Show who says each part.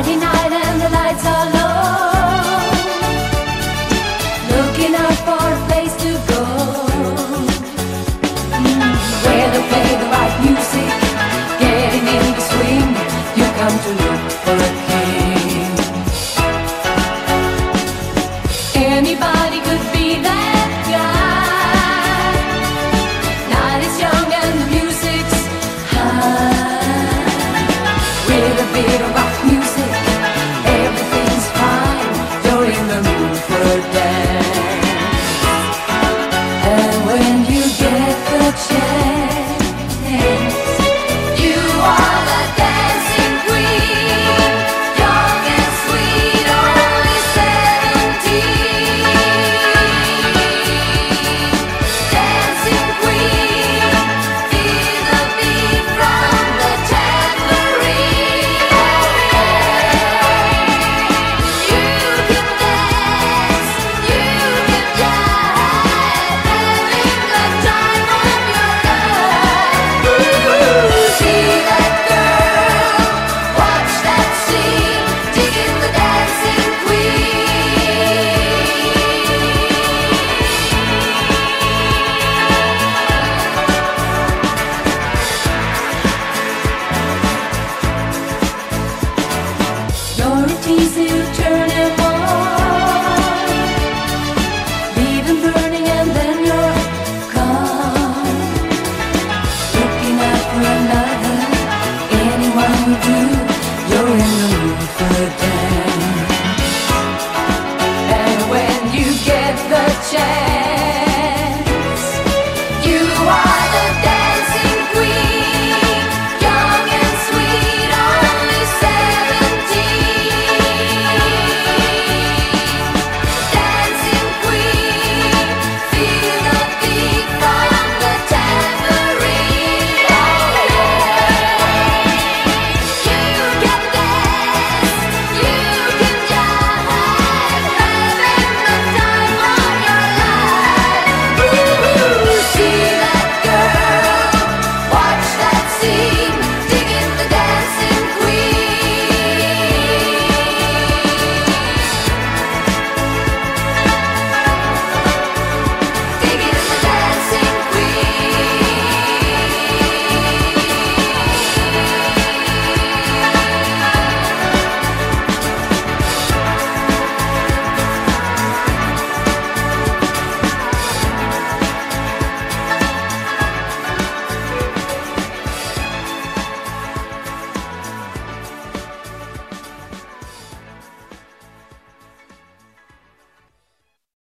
Speaker 1: Friday night and the lights are low, looking out for a place to go, where they play the right music, getting in the swing. You come to look for a king. Anybody could be that guy. Night is young and the music's high. With a bit of rock music, everything's fine. You're in the mood for a dance. And when you get the chance, you are the dancing queen. Young and sweet, only 17. Dancing queen, feel the beat from the tambourine. You can dance, you can jive, having the time of your life. See that girl, watch that scene, digging the dancing queen. You're a teasy, you turn him on, leave him burning and then you're gone. Looking out for another, anyone will do. You're in the mood for a dance.